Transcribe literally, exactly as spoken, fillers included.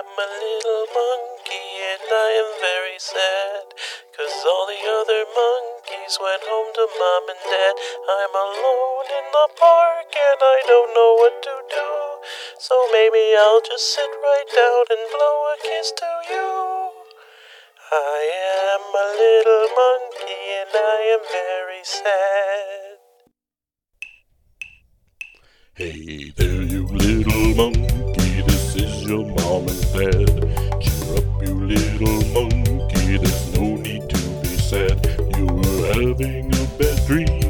am a little monkey and I am very sad, 'cause all the other monkeys went home to mom and dad. I'm alone in the park and I don't know what to do, so maybe I'll just sit right down and blow a kiss to you. I am a little monkey and I am very sad. Hey there, you little monkey, this is your mom and dad. Cheer up, you little monkey, there's no need to be sad. You were having a bad dream